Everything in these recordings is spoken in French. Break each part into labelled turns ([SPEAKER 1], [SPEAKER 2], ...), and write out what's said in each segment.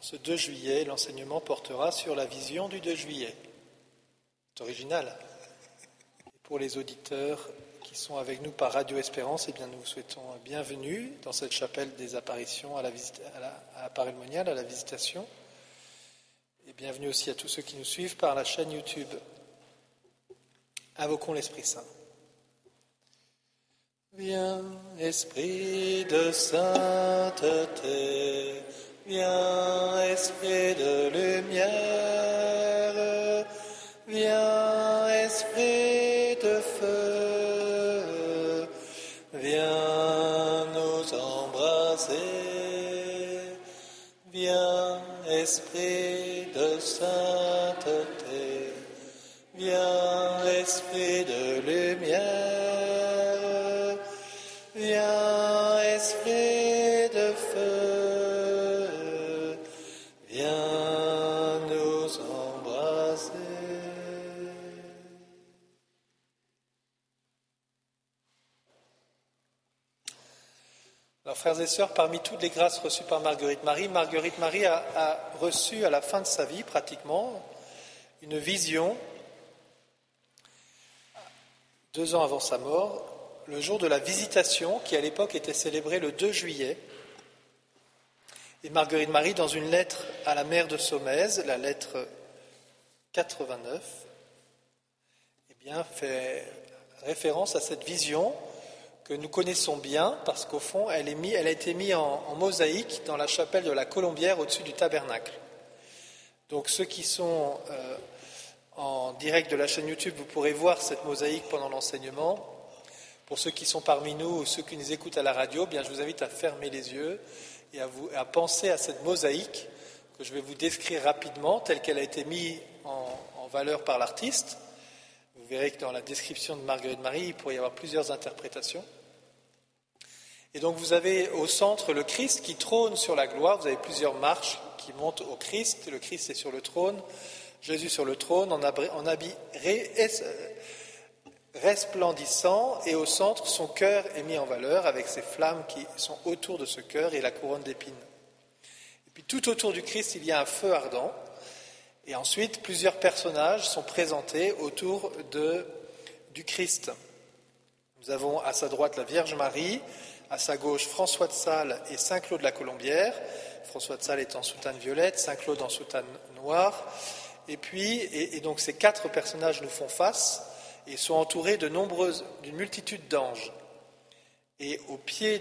[SPEAKER 1] ce 2 juillet, l'enseignement portera sur la vision du 2 juillet. C'est original. Et pour les auditeurs qui sont avec nous par Radio Espérance, eh bien, nous vous souhaitons bienvenue dans cette chapelle des apparitions à Paray le Monial, à la Visitation. Et bienvenue aussi à tous ceux qui nous suivent par la chaîne YouTube. Invoquons l'Esprit Saint. Viens, Esprit de sainteté, viens, Esprit de lumière, viens, Esprit de feu, viens nous embraser, viens, Esprit de sainteté, viens, Esprit de lumière, viens, Esprit de feu, viens nous embraser. Alors, frères et sœurs, parmi toutes les grâces reçues par Marguerite Marie a reçu à la fin de sa vie, pratiquement, une vision, 2 ans avant sa mort, le jour de la Visitation, qui à l'époque était célébrée le 2 juillet. Et Marguerite Marie, dans une lettre à la mère de Saumaise, la lettre 89, eh bien, fait référence à cette vision que nous connaissons bien, parce qu'au fond, elle a été mise en mosaïque dans la chapelle de la Colombière au-dessus du tabernacle. Donc ceux qui sont en direct de la chaîne YouTube, vous pourrez voir cette mosaïque pendant l'enseignement. Pour ceux qui sont parmi nous ou ceux qui nous écoutent à la radio, bien, je vous invite à fermer les yeux et à penser à cette mosaïque que je vais vous décrire rapidement, telle qu'elle a été mise en valeur par l'artiste. Vous verrez que dans la description de Marguerite Marie, il pourrait y avoir plusieurs interprétations. Et donc vous avez au centre le Christ qui trône sur la gloire. Vous avez plusieurs marches qui montent au Christ. Le Christ est sur le trône, Jésus sur le trône, en habit resplendissant, et au centre, son cœur est mis en valeur avec ces flammes qui sont autour de ce cœur et la couronne d'épines. Et puis tout autour du Christ, il y a un feu ardent. Et ensuite, plusieurs personnages sont présentés autour du Christ. Nous avons à sa droite la Vierge Marie, à sa gauche François de Sales et Saint Claude la Colombière. François de Sales est en soutane violette, Saint Claude en soutane noire. Et puis, donc ces 4 personnages nous font face et sont entourés d'une multitude d'anges. Et au pied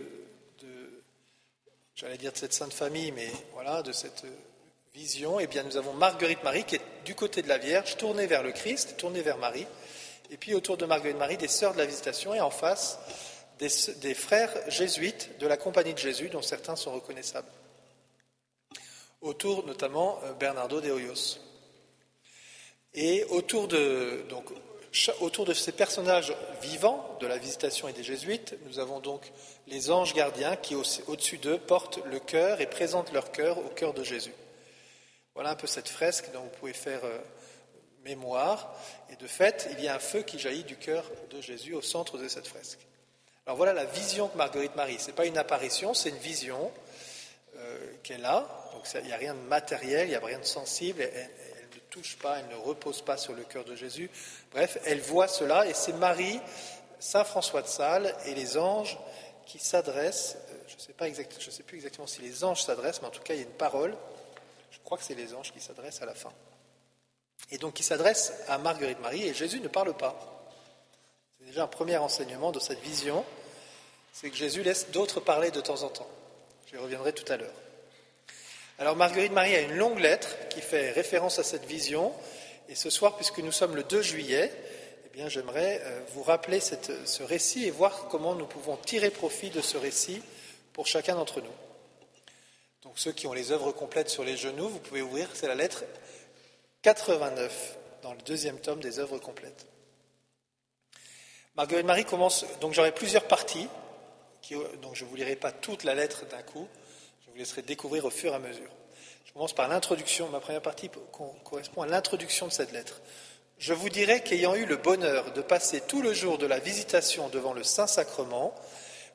[SPEAKER 1] j'allais dire de cette Sainte Famille, mais voilà, de cette vision, eh bien nous avons Marguerite Marie qui est du côté de la Vierge, tournée vers le Christ, tournée vers Marie, et puis autour de Marguerite Marie, des sœurs de la Visitation, et en face, des frères jésuites de la Compagnie de Jésus, dont certains sont reconnaissables. Autour notamment Bernardo de Hoyos. Et autour de ces personnages vivants de la Visitation et des Jésuites, nous avons donc les anges gardiens qui, au-dessus d'eux, portent le cœur et présentent leur cœur au cœur de Jésus. Voilà un peu cette fresque dont vous pouvez faire mémoire. Et de fait, il y a un feu qui jaillit du cœur de Jésus au centre de cette fresque. Alors voilà la vision de Marguerite Marie. Ce n'est pas une apparition, c'est une vision qu'elle a. Donc il n'y a rien de matériel, il n'y a rien de sensible. Elle ne touche pas, elle ne repose pas sur le cœur de Jésus. Bref, elle voit cela et c'est Marie, Saint François de Sales et les anges qui s'adressent. Je ne sais plus exactement si les anges s'adressent, mais en tout cas il y a une parole. Je crois que c'est les anges qui s'adressent à la fin. Et donc qui s'adressent à Marguerite Marie et Jésus ne parle pas. C'est déjà un premier enseignement de cette vision, c'est que Jésus laisse d'autres parler de temps en temps. J'y reviendrai tout à l'heure. Alors Marguerite Marie a une longue lettre qui fait référence à cette vision. Et ce soir, puisque nous sommes le 2 juillet, eh bien, j'aimerais vous rappeler ce récit et voir comment nous pouvons tirer profit de ce récit pour chacun d'entre nous. Donc ceux qui ont les œuvres complètes sur les genoux, vous pouvez ouvrir, c'est la lettre 89, dans le 2e tome des œuvres complètes. Marguerite Marie commence, donc j'aurai plusieurs parties, donc je ne vous lirai pas toute la lettre d'un coup, je vous laisserai découvrir au fur et à mesure. Je commence par l'introduction, ma première partie correspond à l'introduction de cette lettre. Je vous dirai qu'ayant eu le bonheur de passer tout le jour de la Visitation devant le Saint-Sacrement,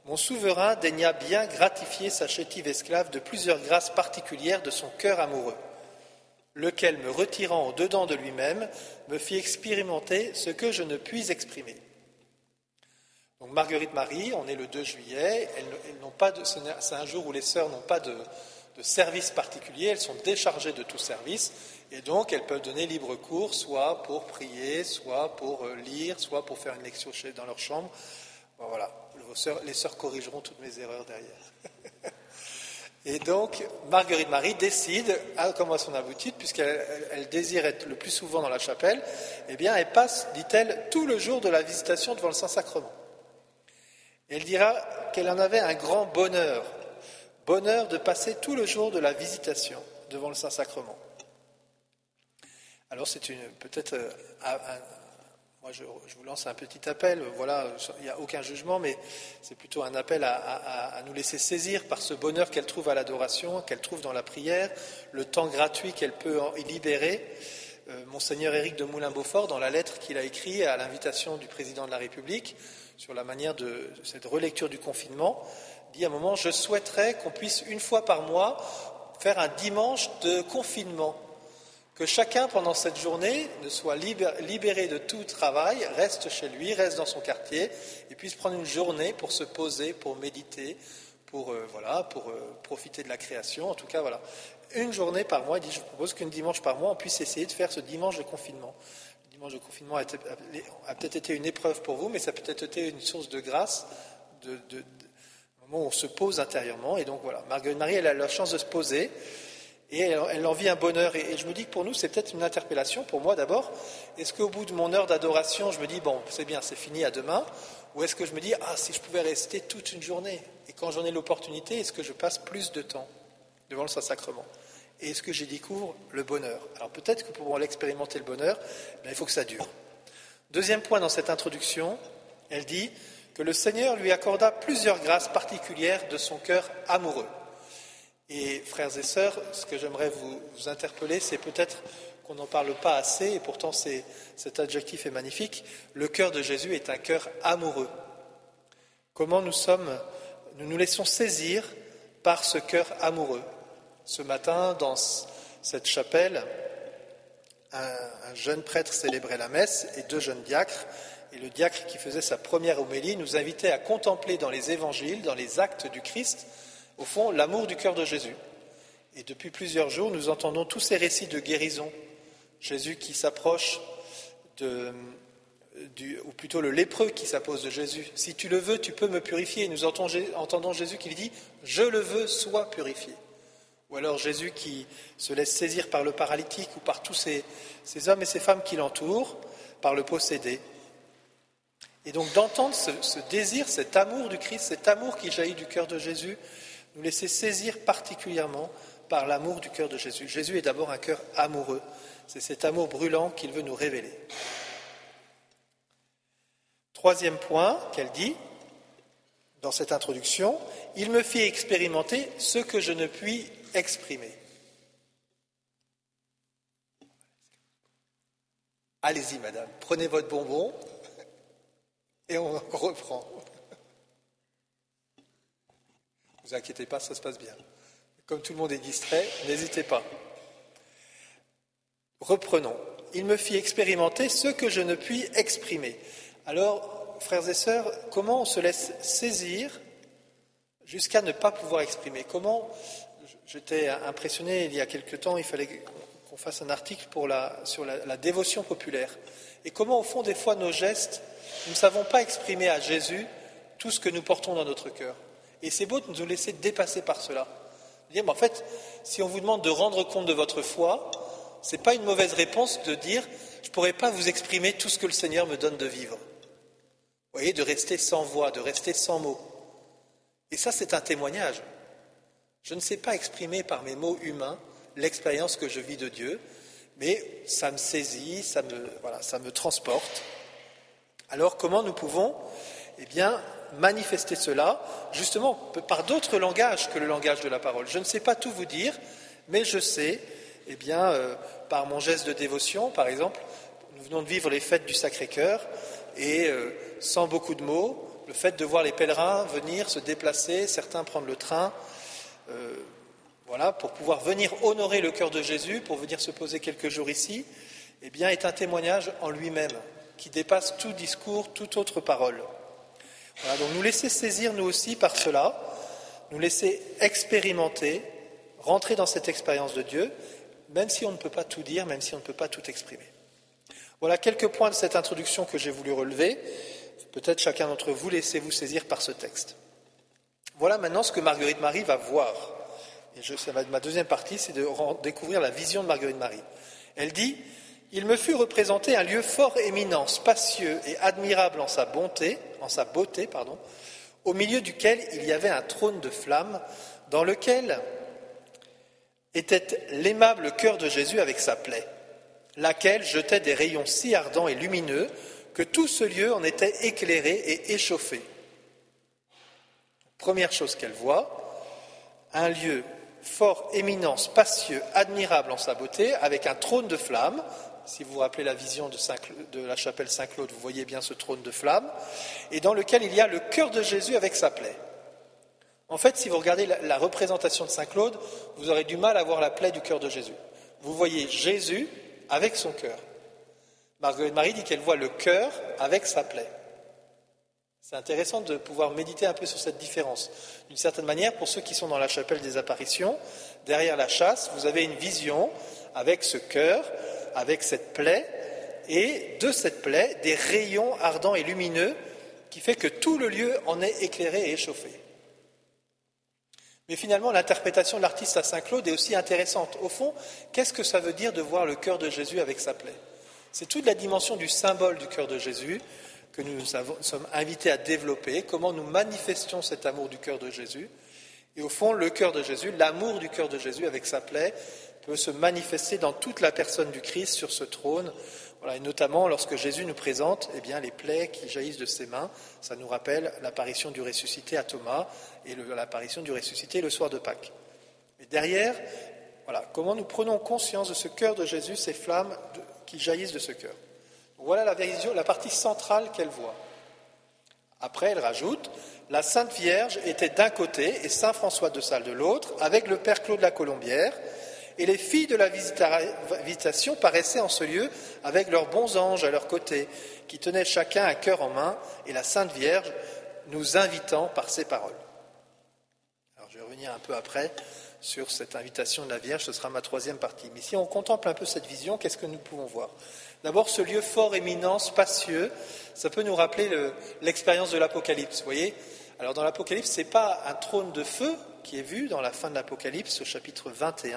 [SPEAKER 1] mon souverain daigna bien gratifier sa chétive esclave de plusieurs grâces particulières de son cœur amoureux, lequel, me retirant au-dedans de lui-même, me fit expérimenter ce que je ne puis exprimer. » Donc Marguerite Marie, on est le 2 juillet, elles n'ont pas c'est un jour où les sœurs n'ont pas de service particulier, elles sont déchargées de tout service, et donc elles peuvent donner libre cours, soit pour prier, soit pour lire, soit pour faire une lecture dans leur chambre. Bon, voilà, les sœurs corrigeront toutes mes erreurs derrière. Et donc, Marguerite Marie décide, comme à son habitude, puisqu'elle désire être le plus souvent dans la chapelle, eh bien, elle passe, dit-elle, tout le jour de la visitation devant le Saint-Sacrement. Elle dira qu'elle en avait un grand bonheur de passer tout le jour de la visitation devant le Saint-Sacrement. Alors, c'est peut-être moi, je vous lance un petit appel. Voilà, il n'y a aucun jugement, mais c'est plutôt un appel à nous laisser saisir par ce bonheur qu'elle trouve à l'adoration, qu'elle trouve dans la prière, le temps gratuit qu'elle peut y libérer. Monseigneur Éric de Moulin-Beaufort, dans la lettre qu'il a écrite à l'invitation du président de la République sur la manière de cette relecture du confinement, dit à un moment « Je souhaiterais qu'on puisse une fois par mois faire un dimanche de confinement ». Que chacun, pendant cette journée, ne soit libéré de tout travail, reste chez lui, reste dans son quartier, et puisse prendre une journée pour se poser, pour méditer, pour profiter de la création. En tout cas, voilà. Une journée par mois, il dit, je propose qu'un dimanche par mois, on puisse essayer de faire ce dimanche de confinement. Le dimanche de confinement a peut-être été une épreuve pour vous, mais ça a peut-être été une source de grâce, de moment où on se pose intérieurement. Et donc voilà, Marguerite Marie, elle a la chance de se poser. Et elle en vit un bonheur. Et je me dis que pour nous, c'est peut-être une interpellation, pour moi d'abord. Est-ce qu'au bout de mon heure d'adoration, je me dis, bon, c'est bien, c'est fini, à demain? Ou est-ce que je me dis, si je pouvais rester toute une journée? Et quand j'en ai l'opportunité, est-ce que je passe plus de temps devant le Saint-Sacrement? Et est-ce que j'y découvre le bonheur? Alors peut-être que pour l'expérimenter le bonheur, il faut que ça dure. Deuxième point dans cette introduction, elle dit que le Seigneur lui accorda plusieurs grâces particulières de son cœur amoureux. Et frères et sœurs, ce que j'aimerais vous interpeller, c'est peut-être qu'on n'en parle pas assez, et pourtant cet adjectif est magnifique. Le cœur de Jésus est un cœur amoureux. Comment nous nous laissons saisir par ce cœur amoureux. Ce matin, dans cette chapelle, un jeune prêtre célébrait la messe et 2 jeunes diacres. Et le diacre qui faisait sa première homélie nous invitait à contempler dans les évangiles, dans les actes du Christ, au fond, l'amour du cœur de Jésus. Et depuis plusieurs jours, nous entendons tous ces récits de guérison. Jésus qui s'approche ou plutôt le lépreux qui s'approche de Jésus. Si tu le veux, tu peux me purifier. Et nous entendons Jésus qui lui dit, je le veux, sois purifié. Ou alors Jésus qui se laisse saisir par le paralytique ou par tous ces hommes et ces femmes qui l'entourent, par le possédé. Et donc d'entendre ce désir, cet amour du Christ, cet amour qui jaillit du cœur de Jésus, nous laisser saisir particulièrement par l'amour du cœur de Jésus. Jésus est d'abord un cœur amoureux. C'est cet amour brûlant qu'il veut nous révéler. Troisième point qu'elle dit dans cette introduction, « Il me fit expérimenter ce que je ne puis exprimer. » Allez-y, madame, prenez votre bonbon et on reprend. Ne vous inquiétez pas, ça se passe bien. Comme tout le monde est distrait, n'hésitez pas. Reprenons. Il me fit expérimenter ce que je ne puis exprimer. Alors, frères et sœurs, comment on se laisse saisir jusqu'à ne pas pouvoir exprimer? Comment, j'étais impressionné il y a quelque temps, il fallait qu'on fasse un article sur la dévotion populaire. Et comment, au fond, des fois, nos gestes, nous ne savons pas exprimer à Jésus tout ce que nous portons dans notre cœur. Et c'est beau de nous laisser dépasser par cela. Dire, mais en fait, si on vous demande de rendre compte de votre foi, ce n'est pas une mauvaise réponse de dire « je ne pourrais pas vous exprimer tout ce que le Seigneur me donne de vivre ». Vous voyez, de rester sans voix, de rester sans mots. Et ça, c'est un témoignage. Je ne sais pas exprimer par mes mots humains l'expérience que je vis de Dieu, mais ça me saisit, ça me transporte. Alors, comment nous pouvons manifester cela, justement, par d'autres langages que le langage de la parole. Je ne sais pas tout vous dire, mais je sais, par mon geste de dévotion, par exemple, nous venons de vivre les fêtes du Sacré-Cœur, et sans beaucoup de mots, le fait de voir les pèlerins venir, se déplacer, certains prendre le train, pour pouvoir venir honorer le cœur de Jésus, pour venir se poser quelques jours ici, eh bien, est un témoignage en lui-même, qui dépasse tout discours, toute autre parole. Voilà, donc nous laisser saisir nous aussi par cela, nous laisser expérimenter, rentrer dans cette expérience de Dieu, même si on ne peut pas tout dire, même si on ne peut pas tout exprimer. Voilà quelques points de cette introduction que j'ai voulu relever. Peut-être chacun d'entre vous, laissez-vous saisir par ce texte. Voilà maintenant ce que Marguerite Marie va voir. Et ça va être ma deuxième partie, c'est de découvrir la vision de Marguerite Marie. Elle dit « Il me fut représenté un lieu fort éminent, spacieux et admirable en sa beauté, au milieu duquel il y avait un trône de flammes, dans lequel était l'aimable cœur de Jésus avec sa plaie, laquelle jetait des rayons si ardents et lumineux que tout ce lieu en était éclairé et échauffé. » Première chose qu'elle voit, un lieu fort, éminent, spacieux, admirable en sa beauté, avec un trône de flammes. Si vous vous rappelez la vision de la chapelle Saint-Claude, vous voyez bien ce trône de flammes, et dans lequel il y a le cœur de Jésus avec sa plaie. En fait, si vous regardez la représentation de Saint-Claude, vous aurez du mal à voir la plaie du cœur de Jésus. Vous voyez Jésus avec son cœur. Marguerite Marie dit qu'elle voit le cœur avec sa plaie. C'est intéressant de pouvoir méditer un peu sur cette différence. D'une certaine manière, pour ceux qui sont dans la chapelle des apparitions, derrière la châsse, vous avez une vision avec ce cœur, avec cette plaie, et de cette plaie, des rayons ardents et lumineux qui fait que tout le lieu en est éclairé et échauffé. Mais finalement, l'interprétation de l'artiste à Saint-Claude est aussi intéressante. Au fond, qu'est-ce que ça veut dire de voir le cœur de Jésus avec sa plaie ? C'est toute la dimension du symbole du cœur de Jésus que nous sommes invités à développer, comment nous manifestions cet amour du cœur de Jésus. Et au fond, le cœur de Jésus, l'amour du cœur de Jésus avec sa plaie, peut se manifester dans toute la personne du Christ sur ce trône. Voilà, et notamment lorsque Jésus nous présente les plaies qui jaillissent de ses mains, ça nous rappelle l'apparition du ressuscité à Thomas et l'apparition du ressuscité le soir de Pâques. Et derrière, comment nous prenons conscience de ce cœur de Jésus, ces flammes qui jaillissent de ce cœur. Voilà la partie centrale qu'elle voit. Après, elle rajoute « La Sainte Vierge était d'un côté et Saint François de Sales de l'autre, avec le Père Claude la Colombière, et les filles de la visitation paraissaient en ce lieu avec leurs bons anges à leur côté, qui tenaient chacun un cœur en main, et la Sainte Vierge nous invitant par ses paroles. » Alors, je vais revenir un peu après sur cette invitation de la Vierge, ce sera ma troisième partie. Mais si on contemple un peu cette vision, qu'est-ce que nous pouvons voir ? D'abord, ce lieu fort, éminent, spacieux, ça peut nous rappeler l'expérience de l'Apocalypse, vous voyez ? Alors dans l'Apocalypse, ce n'est pas un trône de feu qui est vu dans la fin de l'Apocalypse, au chapitre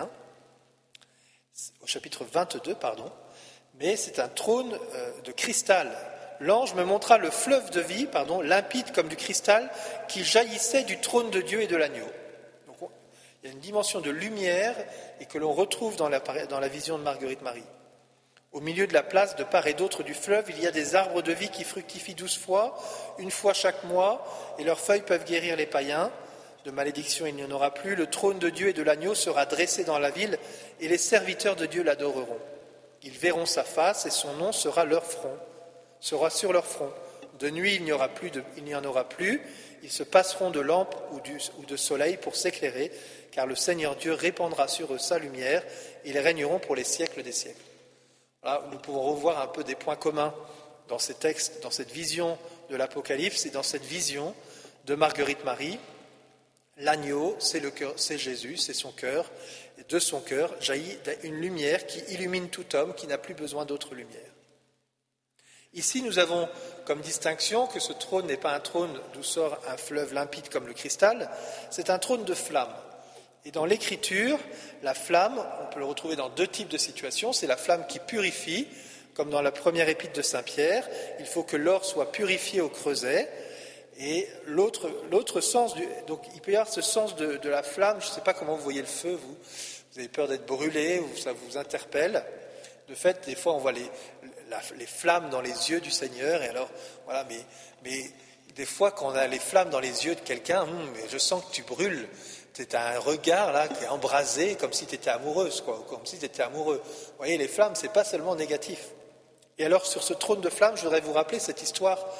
[SPEAKER 1] 22, mais c'est un trône de cristal. L'ange me montra le fleuve de vie, limpide comme du cristal, qui jaillissait du trône de Dieu et de l'agneau. Donc, il y a une dimension de lumière et que l'on retrouve dans la vision de Marguerite Marie. Au milieu de la place, de part et d'autre du fleuve, il y a des arbres de vie qui fructifient 12 fois, une fois chaque mois, et leurs feuilles peuvent guérir les païens. De malédiction, il n'y en aura plus. Le trône de Dieu et de l'agneau sera dressé dans la ville, et les serviteurs de Dieu l'adoreront. Ils verront sa face, et son nom sera sur leur front. De nuit, il n'y en aura plus. Ils se passeront de lampes ou de soleil pour s'éclairer, car le Seigneur Dieu répandra sur eux sa lumière, et ils régneront pour les siècles des siècles. Là, nous pouvons revoir un peu des points communs dans ces textes, dans cette vision de l'Apocalypse et dans cette vision de Marguerite Marie. L'agneau, c'est le cœur, c'est Jésus, c'est son cœur, et de son cœur jaillit une lumière qui illumine tout homme qui n'a plus besoin d'autre lumière. Ici, nous avons comme distinction que ce trône n'est pas un trône d'où sort un fleuve limpide comme le cristal, c'est un trône de flamme. Et dans l'Écriture, la flamme, on peut le retrouver dans deux types de situations. C'est la flamme qui purifie, comme dans la première épître de Saint Pierre. Il faut que l'or soit purifié au creuset. Et l'autre sens, donc il peut y avoir ce sens de la flamme. Je ne sais pas comment vous voyez le feu, vous. Vous avez peur d'être brûlé ou ça vous interpelle. De fait, des fois, on voit les flammes dans les yeux du Seigneur. Et alors, voilà, mais des fois, quand on a les flammes dans les yeux de quelqu'un, mais je sens que tu brûles. Tu as un regard là qui est embrasé comme si tu étais amoureuse, comme si tu étais amoureux. Vous voyez, les flammes, ce n'est pas seulement négatif. Et alors, sur ce trône de flammes, je voudrais vous rappeler cette histoire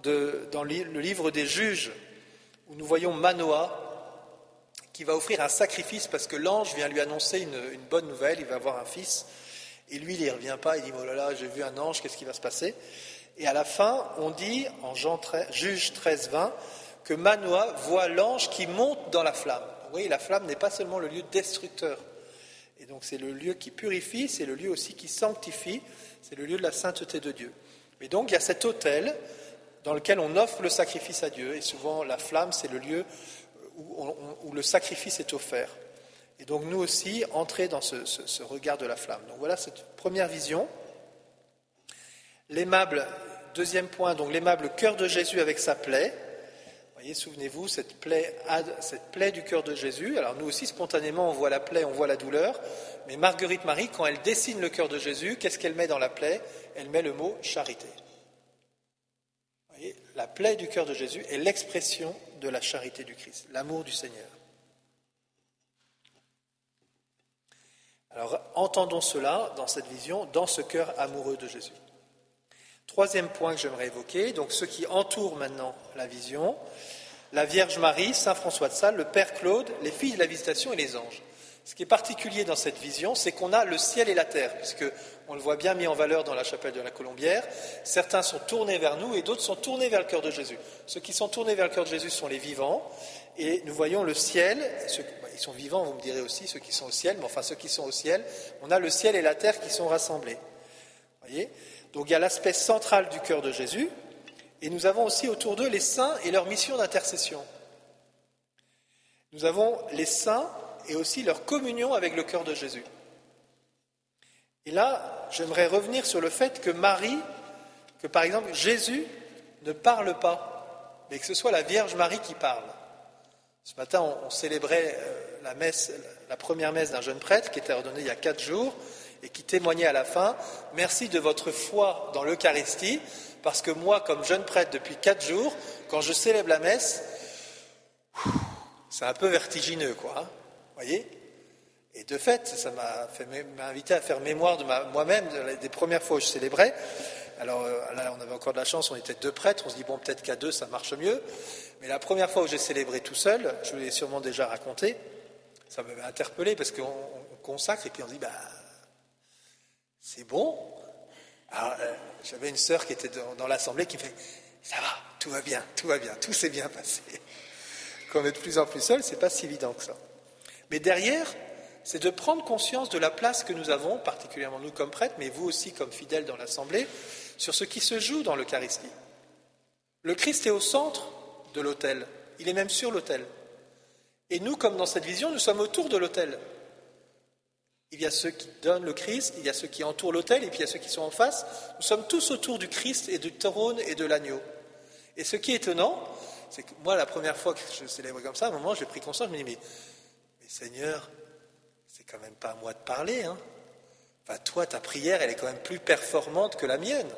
[SPEAKER 1] dans le livre des Juges, où nous voyons Manoah qui va offrir un sacrifice parce que l'ange vient lui annoncer une bonne nouvelle, il va avoir un fils. Et lui, il n'y revient pas, il dit « Oh là là, j'ai vu un ange, qu'est-ce qui va se passer ?» Et à la fin, on dit, en Juge 13, 20, que Manoah voit l'ange qui monte dans la flamme. Vous voyez, la flamme n'est pas seulement le lieu destructeur. Et donc c'est le lieu qui purifie, c'est le lieu aussi qui sanctifie, c'est le lieu de la sainteté de Dieu. Et donc il y a cet autel dans lequel on offre le sacrifice à Dieu. Et souvent la flamme, c'est le lieu où le sacrifice est offert. Et donc nous aussi, entrer dans ce regard de la flamme. Donc voilà cette première vision. L'aimable, deuxième point, donc l'aimable cœur de Jésus avec sa plaie. Vous voyez, souvenez-vous, cette plaie du cœur de Jésus. Alors nous aussi, spontanément, on voit la plaie, on voit la douleur. Mais Marguerite Marie, quand elle dessine le cœur de Jésus, qu'est-ce qu'elle met dans la plaie ? Elle met le mot charité. Vous voyez, la plaie du cœur de Jésus est l'expression de la charité du Christ, l'amour du Seigneur. Alors, entendons cela dans cette vision, dans ce cœur amoureux de Jésus. Troisième point que j'aimerais évoquer, donc ceux qui entourent maintenant la vision, la Vierge Marie, Saint François de Sales, le Père Claude, les filles de la Visitation et les anges. Ce qui est particulier dans cette vision, c'est qu'on a le ciel et la terre, puisque on le voit bien mis en valeur dans la chapelle de la Colombière. Certains sont tournés vers nous et d'autres sont tournés vers le cœur de Jésus. Ceux qui sont tournés vers le cœur de Jésus sont les vivants, et nous voyons le ciel. Ils sont vivants, vous me direz aussi, ceux qui sont au ciel, mais enfin ceux qui sont au ciel, on a le ciel et la terre qui sont rassemblés. Voyez ? Donc il y a l'aspect central du cœur de Jésus, et nous avons aussi autour d'eux les saints et leur mission d'intercession. Nous avons les saints et aussi leur communion avec le cœur de Jésus. Et là, j'aimerais revenir sur le fait que par exemple, Jésus ne parle pas, mais que ce soit la Vierge Marie qui parle. Ce matin, on célébrait la première messe d'un jeune prêtre qui était ordonné il y a 4 jours et qui témoignait à la fin « Merci de votre foi dans l'Eucharistie, parce que moi, comme jeune prêtre depuis 4 jours, quand je célèbre la messe, c'est un peu vertigineux, quoi. Hein, voyez ? Et de fait, ça m'a invité à faire mémoire de moi-même des premières fois où je célébrais. Alors là, on avait encore de la chance, on était 2 prêtres, on se dit bon, peut-être qu'à 2 ça marche mieux. Mais la première fois où j'ai célébré tout seul, je vous l'ai sûrement déjà raconté, ça m'avait interpellé parce qu'on consacre et puis on se dit c'est bon. Alors, j'avais une sœur qui était dans l'assemblée qui me fait ça va, tout va bien, tout s'est bien passé. Quand on est de plus en plus seul, c'est pas si évident que ça. Mais derrière, c'est de prendre conscience de la place que nous avons, particulièrement nous comme prêtres, mais vous aussi comme fidèles dans l'assemblée, sur ce qui se joue dans l'Eucharistie. Le Christ est au centre de l'autel, il est même sur l'autel. Et nous, comme dans cette vision, nous sommes autour de l'autel. Il y a ceux qui donnent le Christ, il y a ceux qui entourent l'autel, et puis il y a ceux qui sont en face. Nous sommes tous autour du Christ et du trône et de l'agneau. Et ce qui est étonnant, c'est que moi, la première fois que je célèbre comme ça, à un moment, j'ai pris conscience, je me dis, mais Seigneur, c'est quand même pas à moi de parler, hein. Enfin, toi, ta prière, elle est quand même plus performante que la mienne.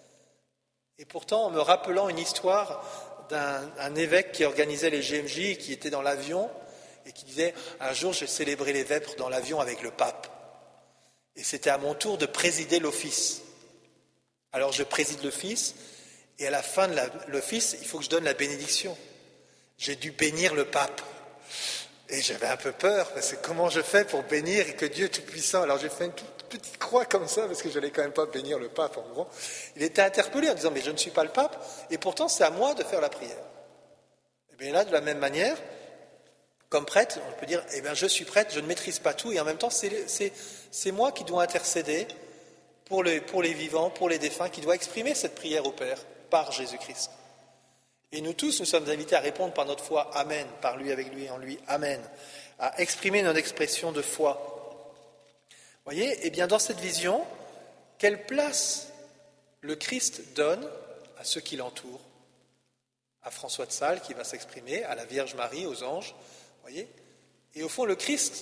[SPEAKER 1] Et pourtant, en me rappelant une histoire d'un évêque qui organisait les GMJ, qui était dans l'avion, et qui disait, un jour, j'ai célébré les vêpres dans l'avion avec le pape. Et c'était à mon tour de présider l'office. Alors, je préside l'office, et à la fin de l'office, il faut que je donne la bénédiction. J'ai dû bénir le pape. Et j'avais un peu peur, parce que comment je fais pour bénir et que Dieu Tout-Puissant. Alors j'ai fait une toute petite croix comme ça, parce que je n'allais quand même pas bénir le pape, en gros. Il était interpellé en disant, mais je ne suis pas le pape, et pourtant c'est à moi de faire la prière. Et bien là, de la même manière, comme prêtre, on peut dire, eh bien je suis prêtre, je ne maîtrise pas tout, et en même temps c'est moi qui dois intercéder pour les vivants, pour les défunts, qui doit exprimer cette prière au Père, par Jésus-Christ. Et nous tous, nous sommes invités à répondre par notre foi, Amen, par lui, avec lui, en lui, Amen, à exprimer notre expression de foi. Vous voyez, eh bien dans cette vision, quelle place le Christ donne à ceux qui l'entourent, à François de Sales qui va s'exprimer, à la Vierge Marie, aux anges, vous voyez. Et au fond, le Christ,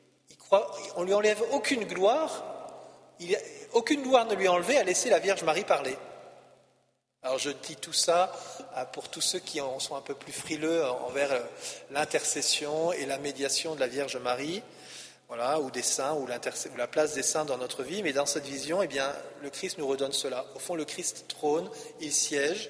[SPEAKER 1] on lui enlève aucune gloire, aucune gloire ne lui est enlevée à laisser la Vierge Marie parler. Alors je dis tout ça pour tous ceux qui en sont un peu plus frileux envers l'intercession et la médiation de la Vierge Marie, voilà, ou des saints, ou la place des saints dans notre vie. Mais dans cette vision, eh bien, le Christ nous redonne cela. Au fond, le Christ trône, il siège,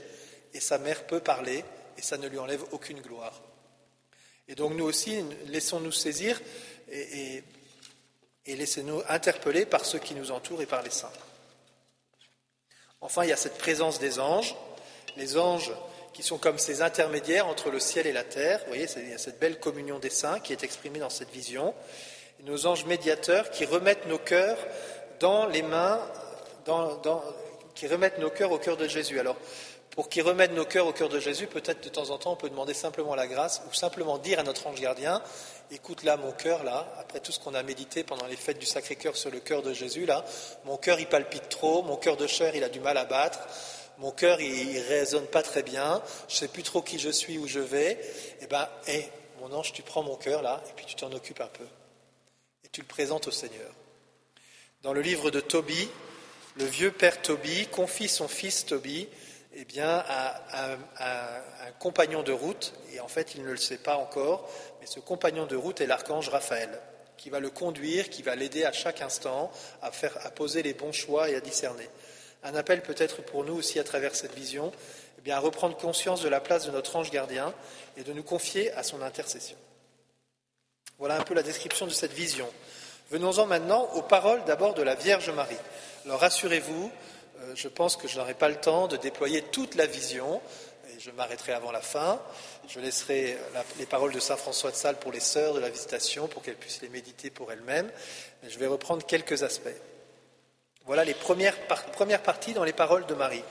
[SPEAKER 1] et sa mère peut parler, et ça ne lui enlève aucune gloire. Et donc nous aussi, laissons-nous saisir et laissez-nous interpeller par ceux qui nous entourent et par les saints. Enfin, il y a cette présence des anges, les anges qui sont comme ces intermédiaires entre le ciel et la terre. Vous voyez, il y a cette belle communion des saints qui est exprimée dans cette vision. Et nos anges médiateurs qui remettent nos cœurs dans les mains, qui remettent nos cœurs au cœur de Jésus. Alors, pour qu'ils remettent nos cœurs au cœur de Jésus, peut-être de temps en temps, on peut demander simplement la grâce ou simplement dire à notre ange gardien, écoute là, mon cœur, là, après tout ce qu'on a médité pendant les fêtes du Sacré-Cœur sur le cœur de Jésus, là, mon cœur, il palpite trop, mon cœur de chair, il a du mal à battre, mon cœur, il résonne pas très bien, je sais plus trop qui je suis, où je vais. Mon ange, tu prends mon cœur, là, et puis tu t'en occupes un peu. Et tu le présentes au Seigneur. Dans le livre de Tobie, le vieux père Tobie confie son fils Tobie à un compagnon de route, et en fait il ne le sait pas encore, mais ce compagnon de route est l'archange Raphaël, qui va le conduire, qui va l'aider à chaque instant à poser les bons choix et à discerner. Un appel peut-être pour nous aussi à travers cette vision, à reprendre conscience de la place de notre ange gardien et de nous confier à son intercession. Voilà un peu la description de cette vision. Venons-en maintenant aux paroles d'abord de la Vierge Marie. Alors rassurez-vous, je pense que je n'aurai pas le temps de déployer toute la vision, et je m'arrêterai avant la fin. Je laisserai les paroles de saint François de Sales pour les sœurs de la Visitation, pour qu'elles puissent les méditer pour elles-mêmes, mais je vais reprendre quelques aspects. Voilà les premières parties dans les paroles de Marie.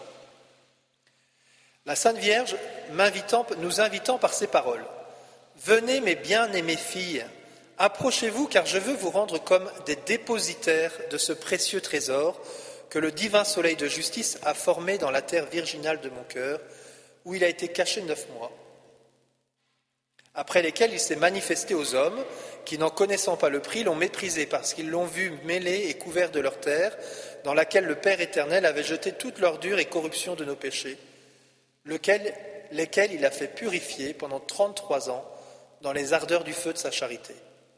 [SPEAKER 1] La Sainte Vierge nous invitant par ces paroles. « Venez mes bien-aimées filles, approchez-vous car je veux vous rendre comme des dépositaires de ce précieux trésor que le divin soleil de justice a formé dans la terre virginale de mon cœur, où il a été caché 9 mois, après lesquels il s'est manifesté aux hommes qui, n'en connaissant pas le prix, l'ont méprisé parce qu'ils l'ont vu mêlé et couvert de leur terre, dans laquelle le Père éternel avait jeté toute l'ordure et corruption de nos péchés, lesquels il a fait purifier pendant 33 ans dans les ardeurs du feu de sa charité.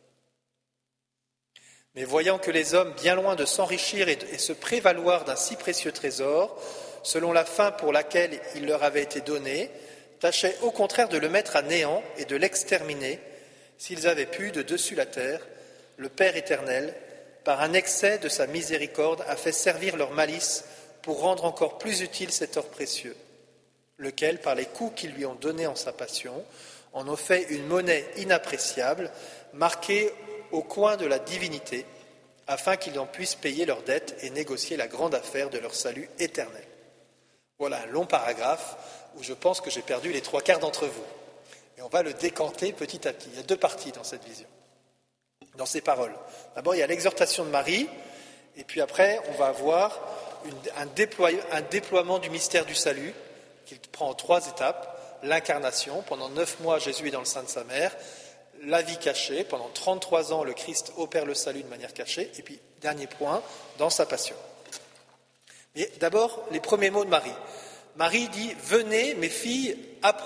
[SPEAKER 1] Mais voyant que les hommes, bien loin de s'enrichir et se prévaloir d'un si précieux trésor, selon la fin pour laquelle il leur avait été donné, tâchaient au contraire de le mettre à néant et de l'exterminer, s'ils avaient pu, de dessus la terre, le Père éternel, par un excès de sa miséricorde, a fait servir leur malice pour rendre encore plus utile cet or précieux, lequel, par les coups qu'ils lui ont donnés en sa passion, en ont fait une monnaie inappréciable, marquée au coin de la divinité, afin qu'ils en puissent payer leurs dettes et négocier la grande affaire de leur salut éternel. » Voilà un long paragraphe où je pense que j'ai perdu les 3/4 d'entre vous. Et on va le décanter petit à petit. Il y a 2 parties dans cette vision, dans ces paroles. D'abord, il y a l'exhortation de Marie, et puis après, on va avoir un déploiement du mystère du salut, qui prend en 3 étapes. L'incarnation, pendant 9 mois, Jésus est dans le sein de sa mère. La vie cachée, pendant 33 ans, le Christ opère le salut de manière cachée. Et puis, dernier point, dans sa passion. Mais d'abord, les premiers mots de Marie. Marie dit « Venez, mes filles, approchez-vous ».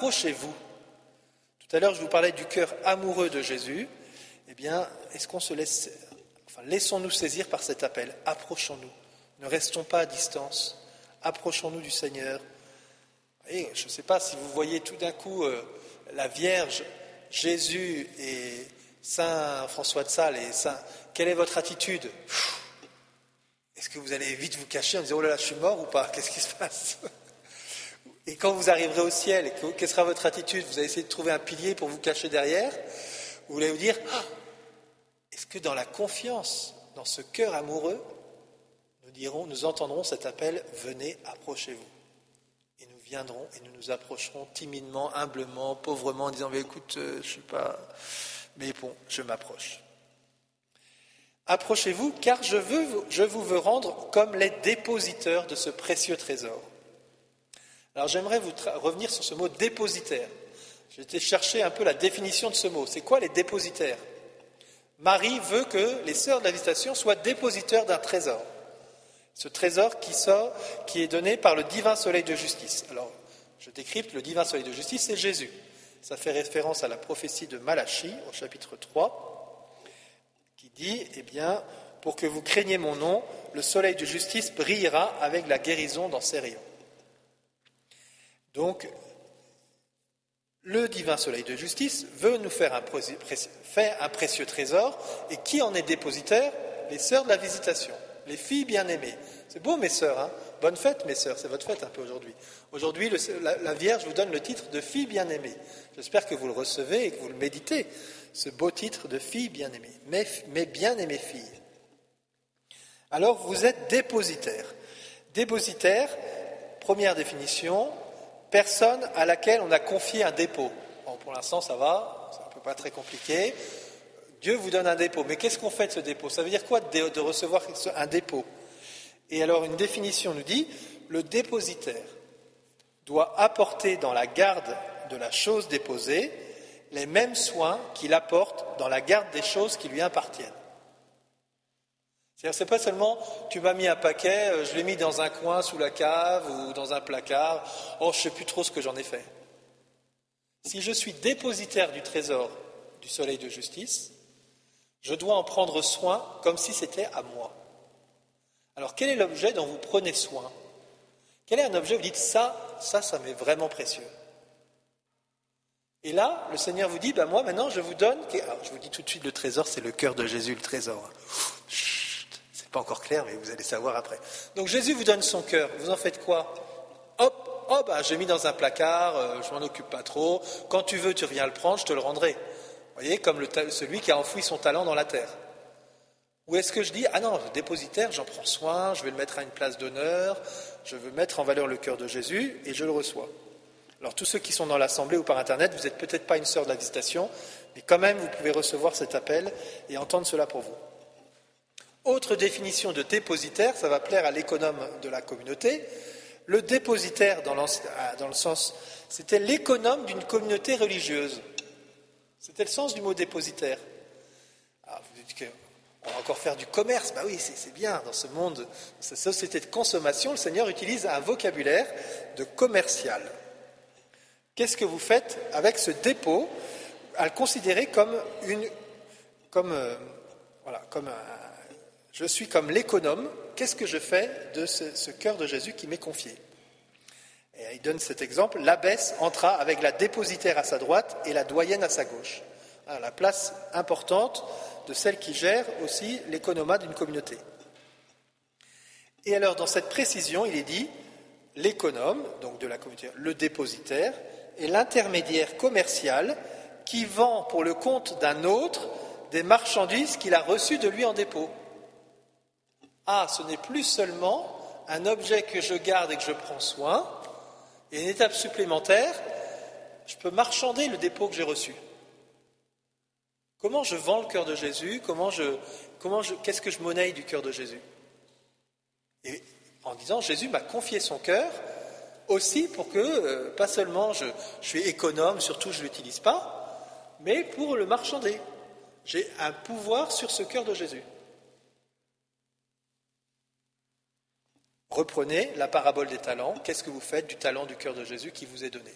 [SPEAKER 1] Tout à l'heure, je vous parlais du cœur amoureux de Jésus. Eh bien, est-ce qu'on se laisse... laissons-nous saisir par cet appel. Approchons-nous. Ne restons pas à distance. Approchons-nous du Seigneur. Et je ne sais pas si vous voyez tout d'un coup la Vierge, Jésus et Saint François de Sales et Saint... Quelle est votre attitude ? Est-ce que vous allez vite vous cacher en disant « Oh là là, je suis mort ou pas ? Qu'est-ce qui se passe ?» Et quand vous arriverez au ciel, quelle sera votre attitude ? Vous allez essayer de trouver un pilier pour vous cacher derrière ? Ou vous allez vous dire « Est-ce que dans la confiance, dans ce cœur amoureux, nous entendrons cet appel « Venez, approchez-vous » ? Et nous viendrons et nous nous approcherons timidement, humblement, pauvrement, en disant « Mais écoute, je ne sais pas, mais bon, je m'approche. » Approchez-vous, car je vous veux rendre comme les dépositeurs de ce précieux trésor. Alors j'aimerais revenir sur ce mot dépositaire. J'ai été chercher un peu la définition de ce mot. C'est quoi les dépositaires ? Marie veut que les sœurs de la Visitation soient dépositaires d'un trésor. Ce trésor qui est donné par le divin soleil de justice. Alors, je décrypte, le divin soleil de justice, c'est Jésus. Ça fait référence à la prophétie de Malachie, au chapitre 3, qui dit, pour que vous craigniez mon nom, le soleil de justice brillera avec la guérison dans ses rayons. Donc, le divin soleil de justice veut nous faire un précieux trésor. Et qui en est dépositaire? Les sœurs de la visitation, les filles bien-aimées. C'est beau, mes sœurs, hein? Bonne fête, mes sœurs, c'est votre fête un peu aujourd'hui. Aujourd'hui, la Vierge vous donne le titre de fille bien-aimée. J'espère que vous le recevez et que vous le méditez, ce beau titre de fille bien-aimée. Mes bien-aimées filles. Alors, vous êtes dépositaire. Dépositaire, première définition, personne à laquelle on a confié un dépôt. Bon, pour l'instant, ça va, c'est un peu pas très compliqué. Dieu vous donne un dépôt. Mais qu'est-ce qu'on fait de ce dépôt? Ça veut dire quoi de recevoir un dépôt? Et alors, une définition nous dit, le dépositaire doit apporter dans la garde de la chose déposée les mêmes soins qu'il apporte dans la garde des choses qui lui appartiennent. C'est-à-dire, c'est pas seulement, tu m'as mis un paquet, je l'ai mis dans un coin sous la cave ou dans un placard, oh, je sais plus trop ce que j'en ai fait. Si je suis dépositaire du trésor du soleil de justice, je dois en prendre soin comme si c'était à moi. Alors, quel est l'objet dont vous prenez soin? Quel est un objet où vous dites, ça m'est vraiment précieux? Et là, le Seigneur vous dit, moi maintenant je vous donne, alors, je vous dis tout de suite, le trésor, c'est le cœur de Jésus, le trésor. C'est pas encore clair, mais vous allez savoir après. Donc Jésus vous donne son cœur, vous en faites quoi? Hop, j'ai mis dans un placard, je m'en occupe pas trop, quand tu veux, tu reviens le prendre, je te le rendrai. Vous voyez, comme celui qui a enfoui son talent dans la terre. Ou est-ce que je dis, non, le dépositaire, j'en prends soin, je vais le mettre à une place d'honneur, je veux mettre en valeur le cœur de Jésus et je le reçois. Alors tous ceux qui sont dans l'assemblée ou par internet, vous n'êtes peut-être pas une sœur de la visitation, mais quand même vous pouvez recevoir cet appel et entendre cela pour vous. Autre définition de dépositaire, ça va plaire à l'économe de la communauté. Le dépositaire, dans le sens, c'était l'économe d'une communauté religieuse. C'était le sens du mot dépositaire. Alors vous dites qu'on va encore faire du commerce, oui, c'est bien, dans ce monde, dans cette société de consommation, le Seigneur utilise un vocabulaire de commercial. Qu'est-ce que vous faites avec ce dépôt, à le considérer je suis comme l'économe, qu'est-ce que je fais de ce cœur de Jésus qui m'est confié? Et il donne cet exemple, l'abbesse entra avec la dépositaire à sa droite et la doyenne à sa gauche. Alors, la place importante de celle qui gère aussi l'économat d'une communauté. Et alors, dans cette précision, il est dit, l'économe, donc de la communauté, le dépositaire, est l'intermédiaire commercial qui vend pour le compte d'un autre des marchandises qu'il a reçues de lui en dépôt. Ce n'est plus seulement un objet que je garde et que je prends soin, et une étape supplémentaire, je peux marchander le dépôt que j'ai reçu. Comment je vends le cœur de Jésus? Qu'est-ce que je monnaie du cœur de Jésus? Et en disant, Jésus m'a confié son cœur, aussi pour que, pas seulement je suis économe, surtout je ne l'utilise pas, mais pour le marchander. J'ai un pouvoir sur ce cœur de Jésus. Reprenez la parabole des talents. Qu'est-ce que vous faites du talent du cœur de Jésus qui vous est donné?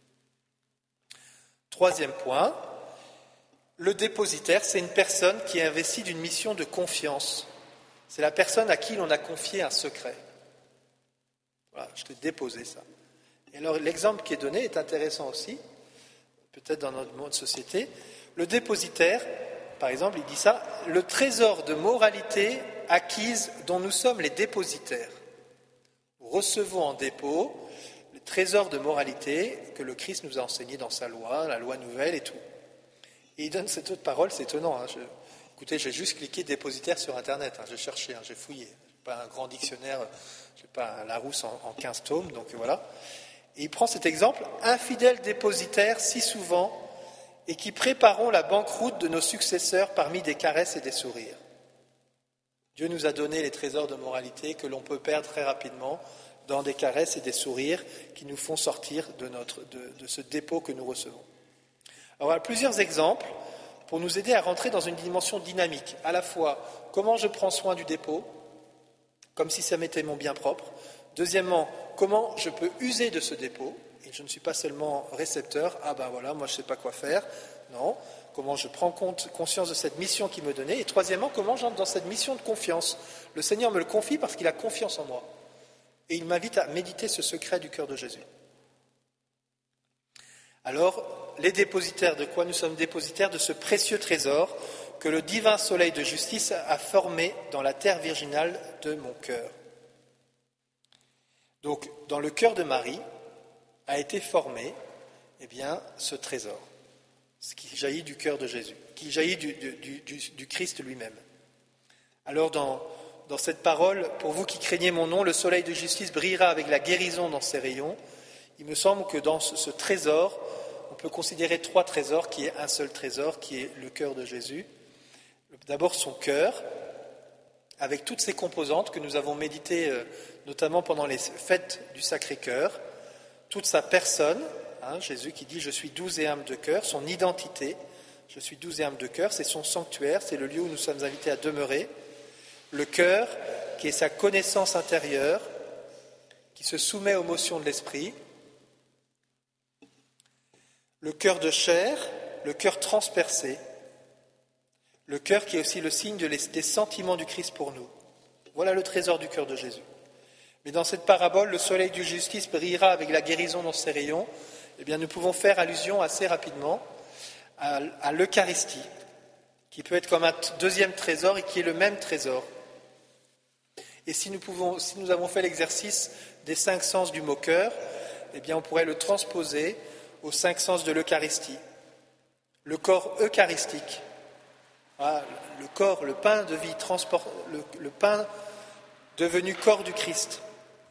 [SPEAKER 1] Troisième point, le dépositaire, c'est une personne qui est investie d'une mission de confiance. C'est la personne à qui l'on a confié un secret. Voilà, je t'ai déposé ça. Et alors l'exemple qui est donné est intéressant aussi, peut-être dans notre monde de société. Le dépositaire, par exemple, il dit ça, le trésor de moralité acquise dont nous sommes les dépositaires. Nous recevons en dépôt le trésor de moralité que le Christ nous a enseigné dans sa loi, la loi nouvelle et tout. Et il donne cette autre parole, c'est étonnant. Écoutez, j'ai juste cliqué dépositaire sur Internet, j'ai cherché, j'ai fouillé. Pas un grand dictionnaire, je n'ai pas un Larousse en 15 tomes, donc voilà. Et il prend cet exemple, infidèles dépositaires si souvent, et qui préparons la banqueroute de nos successeurs parmi des caresses et des sourires. Dieu nous a donné les trésors de moralité que l'on peut perdre très rapidement dans des caresses et des sourires qui nous font sortir de ce dépôt que nous recevons. Alors, voilà plusieurs exemples pour nous aider à rentrer dans une dimension dynamique. À la fois, comment je prends soin du dépôt, comme si ça m'était mon bien propre. Deuxièmement, comment je peux user de ce dépôt, et je ne suis pas seulement récepteur, moi je ne sais pas quoi faire, non, comment je prends conscience de cette mission qu'il me donnait, et troisièmement, comment j'entre dans cette mission de confiance. Le Seigneur me le confie parce qu'il a confiance en moi, et il m'invite à méditer ce secret du cœur de Jésus. Alors, les dépositaires de quoi? Nous sommes dépositaires de ce précieux trésor que le divin soleil de justice a formé dans la terre virginale de mon cœur. Donc, dans le cœur de Marie a été formé, ce trésor, ce qui jaillit du cœur de Jésus, qui jaillit du Christ lui-même. Alors, dans cette parole, pour vous qui craignez mon nom, le soleil de justice brillera avec la guérison dans ses rayons. Il me semble que dans ce trésor, on peut considérer 3 trésors, qui est un seul trésor, qui est le cœur de Jésus. D'abord son cœur, avec toutes ses composantes que nous avons méditées, notamment pendant les fêtes du Sacré-Cœur, toute sa personne, Jésus qui dit « Je suis doux et humble de cœur », son identité, « Je suis doux et humble de cœur », c'est son sanctuaire, c'est le lieu où nous sommes invités à demeurer. Le cœur, qui est sa connaissance intérieure, qui se soumet aux motions de l'esprit. Le cœur de chair, le cœur transpercé. Le cœur qui est aussi le signe des sentiments du Christ pour nous. Voilà le trésor du cœur de Jésus. Mais dans cette parabole, le soleil de justice brillera avec la guérison dans ses rayons. Nous pouvons faire allusion assez rapidement à l'Eucharistie, qui peut être comme un deuxième trésor et qui est le même trésor. Et si nous avons fait l'exercice des 5 sens du mot cœur, on pourrait le transposer aux 5 sens de l'Eucharistie. Le corps eucharistique, le corps, le pain de vie, le pain devenu corps du Christ.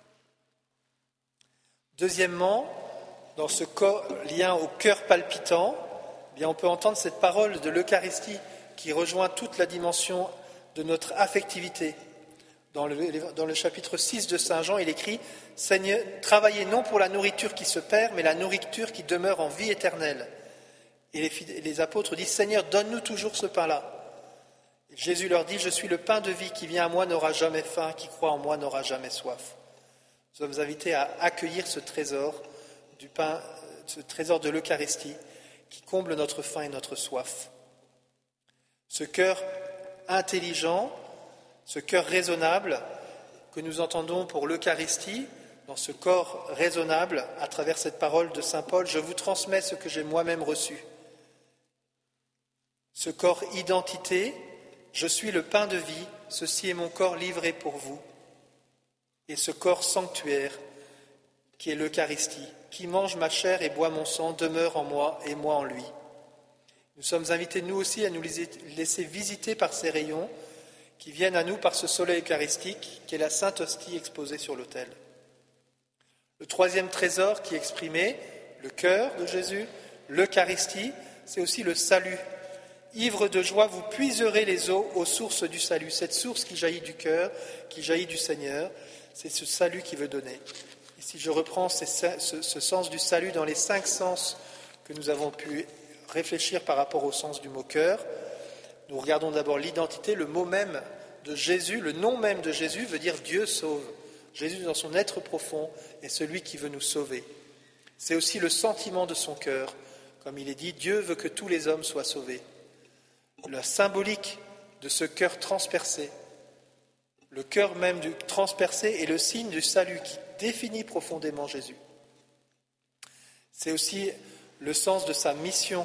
[SPEAKER 1] Deuxièmement, dans ce lien au cœur palpitant, on peut entendre cette parole de l'Eucharistie qui rejoint toute la dimension de notre affectivité. Dans le chapitre 6 de Saint Jean, il écrit « Seigneur, travaillez non pour la nourriture qui se perd, mais la nourriture qui demeure en vie éternelle. » Et les apôtres disent « Seigneur, donne-nous toujours ce pain-là. » Jésus leur dit « Je suis le pain de vie, qui vient à moi n'aura jamais faim, qui croit en moi n'aura jamais soif. » Nous sommes invités à accueillir ce trésor du pain, ce trésor de l'Eucharistie, qui comble notre faim et notre soif. Ce cœur intelligent, ce cœur raisonnable que nous entendons pour l'Eucharistie, dans ce corps raisonnable, à travers cette parole de saint Paul, « Je vous transmets ce que j'ai moi-même reçu. » Ce corps identité, « Je suis le pain de vie, ceci est mon corps livré pour vous. » Et ce corps sanctuaire, qui est l'Eucharistie, « Qui mange ma chair et boit mon sang demeure en moi et moi en lui. » Nous sommes invités, nous aussi, à nous laisser visiter par ces rayons qui viennent à nous par ce soleil eucharistique, qui est la Sainte Hostie exposée sur l'autel. Le troisième trésor qui est exprimé, le cœur de Jésus, l'Eucharistie, c'est aussi le salut. Ivre de joie, vous puiserez les eaux aux sources du salut. Cette source qui jaillit du cœur, qui jaillit du Seigneur, c'est ce salut qui veut donner. Et si je reprends ce sens du salut dans les 5 sens que nous avons pu réfléchir par rapport au sens du mot cœur, nous regardons d'abord l'identité, le mot même de Jésus, le nom même de Jésus veut dire Dieu sauve. Jésus, dans son être profond, est celui qui veut nous sauver. C'est aussi le sentiment de son cœur. Comme il est dit, Dieu veut que tous les hommes soient sauvés. La symbolique de ce cœur transpercé, le cœur même du transpercé est le signe du salut qui définit profondément Jésus. C'est aussi le sens de sa mission.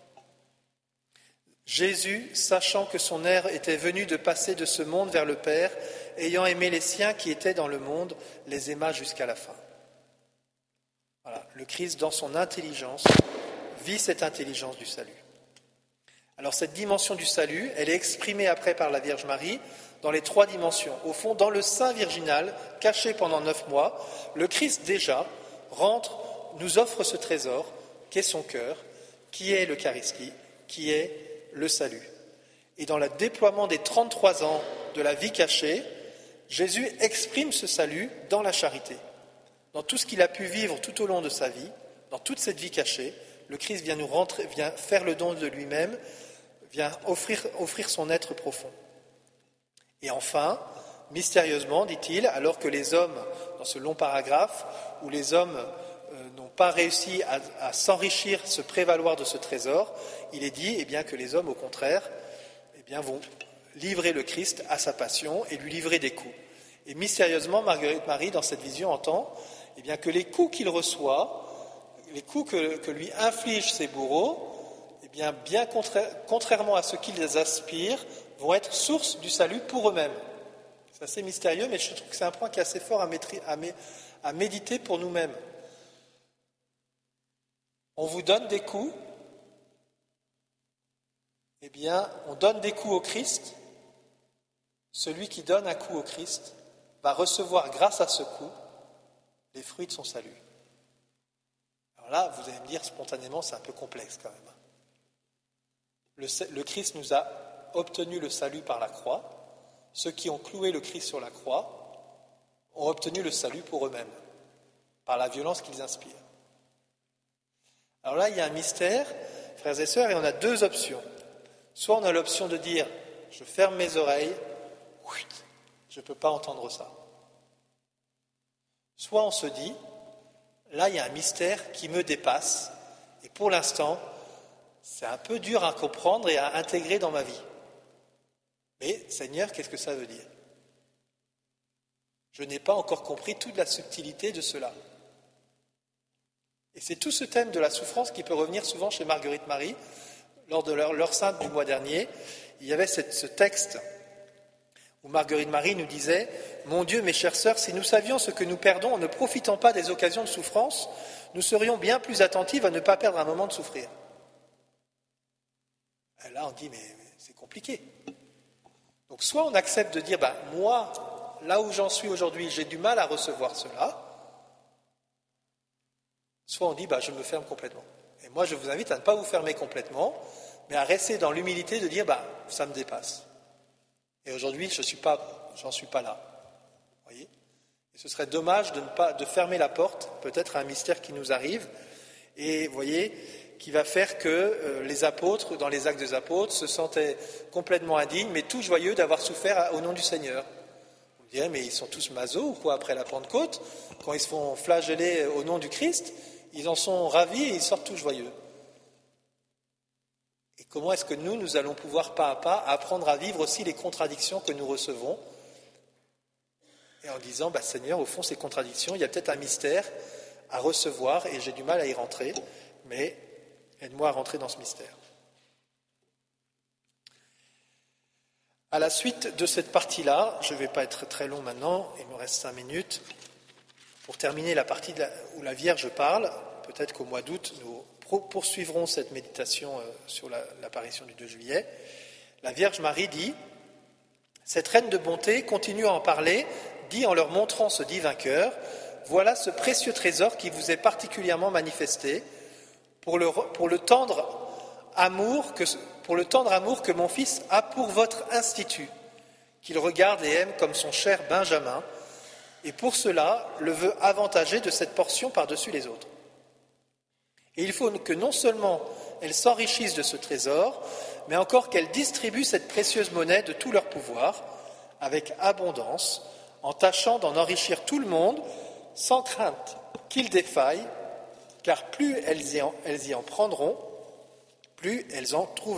[SPEAKER 1] Jésus, sachant que son heure était venue de passer de ce monde vers le Père, ayant aimé les siens qui étaient dans le monde, les aima jusqu'à la fin. Voilà, le Christ, dans son intelligence, vit cette intelligence du salut. Alors cette dimension du salut, elle est exprimée après par la Vierge Marie dans les 3 dimensions. Au fond, dans le sein virginal, caché pendant 9 mois, le Christ déjà nous offre ce trésor qu'est son cœur, qui est l'Eucharistie, qui est le salut. Et dans le déploiement des 33 ans de la vie cachée, Jésus exprime ce salut dans la charité. Dans tout ce qu'il a pu vivre tout au long de sa vie, dans toute cette vie cachée, le Christ vient faire le don de lui-même, vient offrir son être profond. Et enfin, mystérieusement, dit-il, alors que les hommes, dans ce long paragraphe, où les hommes n'ont pas réussi à s'enrichir, se prévaloir de ce trésor, il est dit que les hommes, au contraire, vont livrer le Christ à sa passion et lui livrer des coups. Et mystérieusement, Marguerite Marie, dans cette vision, entend que les coups qu'il reçoit les coups que lui infligent ces bourreaux, eh bien contrairement à ce qu'ils aspirent, vont être source du salut pour eux-mêmes. C'est assez mystérieux, mais je trouve que c'est un point qui est assez fort à méditer pour nous-mêmes. On vous donne des coups, eh bien, on donne des coups au Christ. Celui qui donne un coup au Christ va recevoir, grâce à ce coup, les fruits de son salut. Alors là, vous allez me dire spontanément, c'est un peu complexe quand même. Le Christ nous a obtenu le salut par la croix. Ceux qui ont cloué le Christ sur la croix ont obtenu le salut pour eux-mêmes, par la violence qu'ils inspirent. Alors là, il y a un mystère, frères et sœurs, et on a deux options. Soit on a l'option de dire, je ferme mes oreilles, je ne peux pas entendre ça. Soit on se dit, là, il y a un mystère qui me dépasse, et pour l'instant, c'est un peu dur à comprendre et à intégrer dans ma vie. Mais, Seigneur, qu'est-ce que ça veut dire ? Je n'ai pas encore compris toute la subtilité de cela. Et c'est tout ce thème de la souffrance qui peut revenir souvent chez Marguerite Marie. Lors de l'heure sainte du mois dernier, il y avait ce texte où Marguerite Marie nous disait « Mon Dieu, mes chères sœurs, si nous savions ce que nous perdons en ne profitant pas des occasions de souffrance, nous serions bien plus attentives à ne pas perdre un moment de souffrir. » Et là, on dit « Mais c'est compliqué. » Donc soit on accepte de dire « Moi, là où j'en suis aujourd'hui, j'ai du mal à recevoir cela. » Soit on dit « Je me ferme complètement. » Et moi, je vous invite à ne pas vous fermer complètement, mais à rester dans l'humilité de dire « ça me dépasse. » Et aujourd'hui, j'en suis pas là. Vous voyez ? Et ce serait dommage de fermer la porte, peut-être à un mystère qui nous arrive, et vous voyez, qui va faire que les apôtres, dans les Actes des Apôtres, se sentaient complètement indignes, mais tout joyeux d'avoir souffert au nom du Seigneur. Vous direz, mais ils sont tous masos ou quoi après la Pentecôte ? Quand ils se font flageller au nom du Christ, ils en sont ravis et ils sortent tous joyeux. Et comment est-ce que nous allons pouvoir pas à pas apprendre à vivre aussi les contradictions que nous recevons ? Et en disant, Seigneur, au fond, ces contradictions, il y a peut-être un mystère à recevoir et j'ai du mal à y rentrer, mais aide-moi à rentrer dans ce mystère. À la suite de cette partie-là, je ne vais pas être très long maintenant, il me reste 5 minutes. Pour terminer la partie où la Vierge parle, peut-être qu'au mois d'août, nous poursuivrons cette méditation sur l'apparition du 2 juillet. La Vierge Marie dit « Cette reine de bonté continue à en parler, dit en leur montrant ce divin cœur, voilà ce précieux trésor qui vous est particulièrement manifesté pour le tendre amour que mon fils a pour votre institut, qu'il regarde et aime comme son cher Benjamin, et pour cela le veut avantager de cette portion par-dessus les autres. Et il faut que non seulement elle s'enrichisse de ce trésor, mais encore qu'elle distribue cette précieuse monnaie de tout leur pouvoir, avec abondance, en tâchant d'en enrichir tout le monde, sans crainte qu'il défaille, car plus elles y en prendront, plus elles en trouveront. »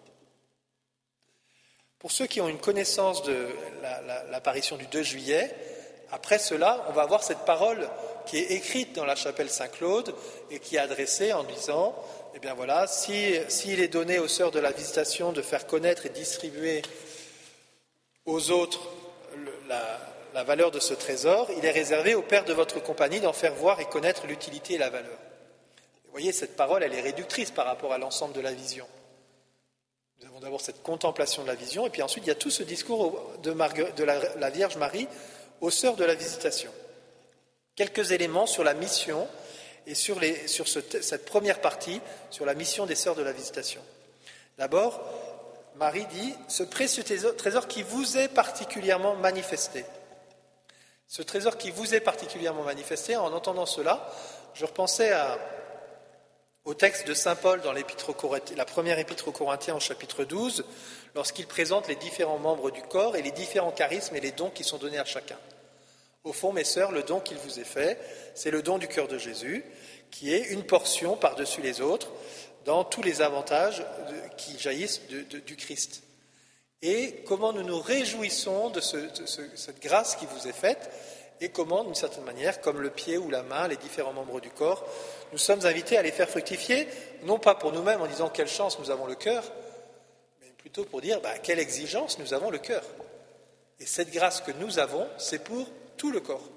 [SPEAKER 1] Pour ceux qui ont une connaissance de l'apparition du 2 juillet, après cela, on va avoir cette parole qui est écrite dans la chapelle Saint-Claude et qui est adressée en disant, s'il est donné aux sœurs de la Visitation de faire connaître et distribuer aux autres la valeur de ce trésor, il est réservé au Père de votre compagnie d'en faire voir et connaître l'utilité et la valeur. Vous voyez, cette parole, elle est réductrice par rapport à l'ensemble de la vision. Nous avons d'abord cette contemplation de la vision, et puis ensuite, il y a tout ce discours de la Vierge Marie aux sœurs de la Visitation. Quelques éléments sur la mission et sur cette première partie, sur la mission des sœurs de la Visitation. D'abord, Marie dit « Ce précieux trésor qui vous est particulièrement manifesté ». Ce trésor qui vous est particulièrement manifesté, en entendant cela, je repensais au texte de saint Paul dans la première épître aux Corinthiens au chapitre 12, lorsqu'il présente les différents membres du corps et les différents charismes et les dons qui sont donnés à chacun. Au fond, mes sœurs, le don qu'il vous est fait, c'est le don du cœur de Jésus, qui est une portion par-dessus les autres, dans tous les avantages qui jaillissent du Christ. Et comment nous nous réjouissons de cette grâce qui vous est faite, et comment, d'une certaine manière, comme le pied ou la main, les différents membres du corps, nous sommes invités à les faire fructifier, non pas pour nous-mêmes en disant quelle chance nous avons le cœur, mais plutôt pour dire quelle exigence nous avons le cœur. Et cette grâce que nous avons, c'est pour tout le corps.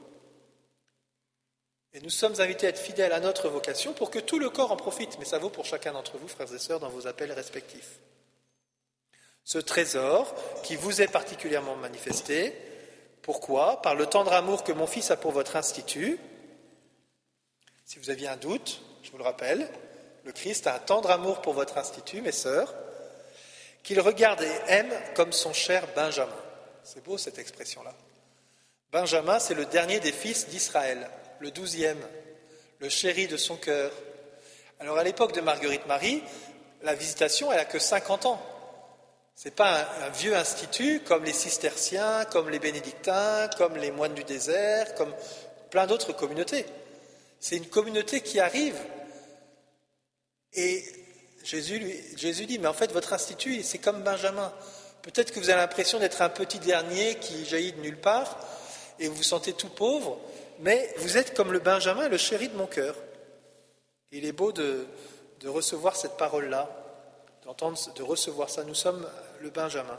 [SPEAKER 1] Et nous sommes invités à être fidèles à notre vocation pour que tout le corps en profite. Mais ça vaut pour chacun d'entre vous, frères et sœurs, dans vos appels respectifs. Ce trésor qui vous est particulièrement manifesté, pourquoi ? Par le tendre amour que mon Fils a pour votre institut. Si vous aviez un doute, je vous le rappelle, le Christ a un tendre amour pour votre institut, mes sœurs, qu'il regarde et aime comme son cher Benjamin. C'est beau cette expression-là. Benjamin, c'est le dernier des fils d'Israël, le 12e, le chéri de son cœur. Alors à l'époque de Marguerite Marie, la visitation, elle n'a que 50 ans. Ce n'est pas un vieux institut comme les cisterciens, comme les bénédictins, comme les moines du désert, comme plein d'autres communautés. C'est une communauté qui arrive. Et Jésus dit, mais en fait votre institut, c'est comme Benjamin. Peut-être que vous avez l'impression d'être un petit dernier qui jaillit de nulle part et vous vous sentez tout pauvre, mais vous êtes comme le Benjamin, le chéri de mon cœur. Il est beau de recevoir cette parole-là, de recevoir ça. Nous sommes le Benjamin.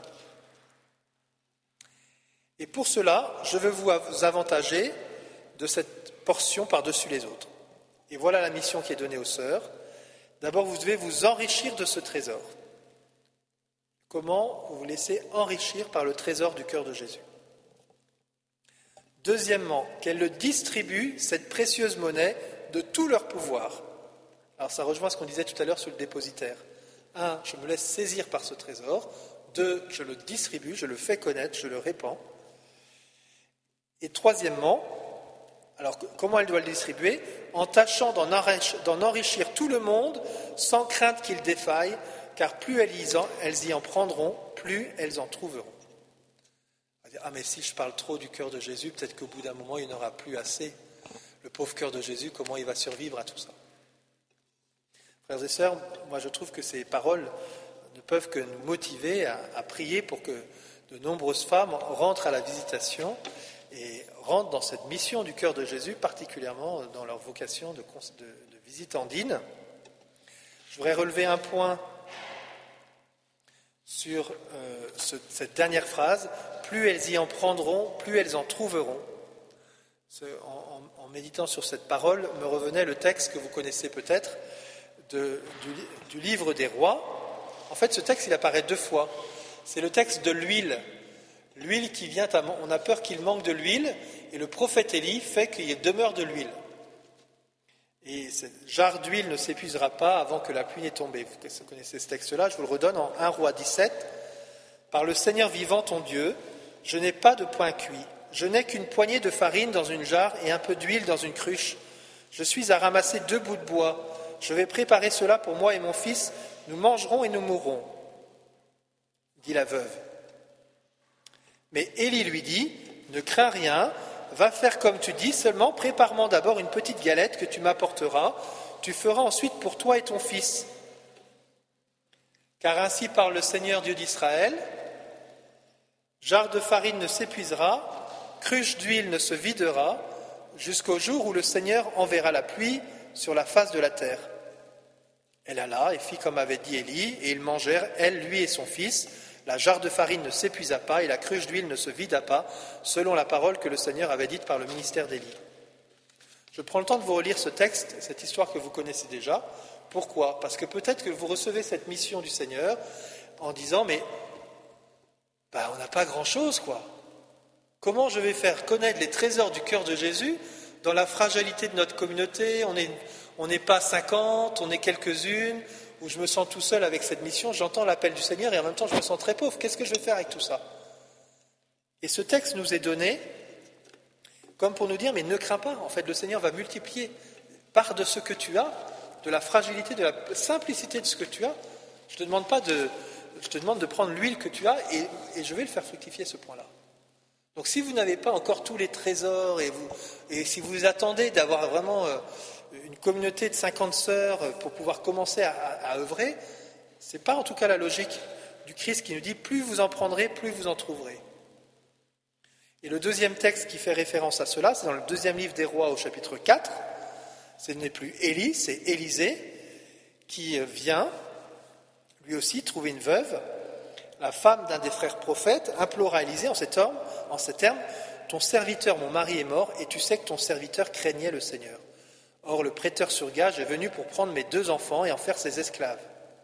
[SPEAKER 1] Et pour cela, je veux vous avantager de cette portion par-dessus les autres. Et voilà la mission qui est donnée aux sœurs. D'abord, vous devez vous enrichir de ce trésor. Comment vous laisser enrichir par le trésor du cœur de Jésus. Deuxièmement, qu'elles le distribuent, cette précieuse monnaie, de tout leur pouvoir. Alors ça rejoint ce qu'on disait tout à l'heure sur le dépositaire. 1, je me laisse saisir par ce trésor. 2, je le distribue, je le fais connaître, je le répands. Et troisièmement, alors comment elle doit le distribuer ? En tâchant d'en enrichir tout le monde sans crainte qu'il défaille, car plus elles y en prendront, plus elles en trouveront. On va dire, mais si je parle trop du cœur de Jésus, peut-être qu'au bout d'un moment, il n'y en aura plus assez. Le pauvre cœur de Jésus, comment il va survivre à tout ça ? Frères et sœurs, moi je trouve que ces paroles ne peuvent que nous motiver à prier pour que de nombreuses femmes rentrent à la visitation et rentrent dans cette mission du cœur de Jésus, particulièrement dans leur vocation de visitandine. Je voudrais relever un point sur cette dernière phrase. Plus elles y en prendront, plus elles en trouveront. En méditant sur cette parole, me revenait le texte que vous connaissez peut-être du livre des rois. En fait, ce texte, il apparaît 2 fois. C'est le texte de l'huile. L'huile qui vient, on a peur qu'il manque de l'huile, et le prophète Élie fait qu'il y ait demeure de l'huile. Et ce jarre d'huile ne s'épuisera pas avant que la pluie n'ait tombé. Vous connaissez ce texte-là, je vous le redonne en 1 Roi 17. Par le Seigneur vivant ton Dieu, je n'ai pas de pain cuit. Je n'ai qu'une poignée de farine dans une jarre et un peu d'huile dans une cruche. Je suis à ramasser 2 bouts de bois. Je vais préparer cela pour moi et mon fils. Nous mangerons et nous mourrons, dit la veuve. Mais Élie lui dit, ne crains rien, va faire comme tu dis, seulement prépare-moi d'abord une petite galette que tu m'apporteras. Tu feras ensuite pour toi et ton fils. Car ainsi parle le Seigneur Dieu d'Israël, jarre de farine ne s'épuisera, cruche d'huile ne se videra, jusqu'au jour où le Seigneur enverra la pluie sur la face de la terre. Elle alla et fit comme avait dit Élie, et ils mangèrent, elle, lui et son fils. La jarre de farine ne s'épuisa pas et la cruche d'huile ne se vida pas, selon la parole que le Seigneur avait dite par le ministère d'Élie. Je prends le temps de vous relire ce texte, cette histoire que vous connaissez déjà. Pourquoi ? Parce que peut-être que vous recevez cette mission du Seigneur en disant, mais on n'a pas grand-chose, quoi. Comment je vais faire connaître les trésors du cœur de Jésus dans la fragilité de notre communauté ? On n'est pas 50, on est quelques-unes, où je me sens tout seul avec cette mission, j'entends l'appel du Seigneur et en même temps je me sens très pauvre. Qu'est-ce que je vais faire avec tout ça ? Et ce texte nous est donné comme pour nous dire, mais ne crains pas, en fait le Seigneur va multiplier. Pars de ce que tu as, de la fragilité, de la simplicité de ce que tu as. Je te demande de prendre l'huile que tu as et je vais le faire fructifier ce point-là. Donc si vous n'avez pas encore tous les trésors et si vous attendez d'avoir vraiment une communauté de 50 sœurs pour pouvoir commencer à œuvrer, ce n'est pas en tout cas la logique du Christ qui nous dit plus vous en prendrez, plus vous en trouverez. Et le deuxième texte qui fait référence à cela, c'est dans le 2e livre des Rois au chapitre 4, Ce n'est plus Élie, c'est Élisée qui vient, lui aussi, trouver une veuve. La femme d'un des frères prophètes implora Élisée en ces termes, « Ton serviteur, mon mari, est mort, et tu sais que ton serviteur craignait le Seigneur. Or, le prêteur sur gage est venu pour prendre mes 2 enfants et en faire ses esclaves. »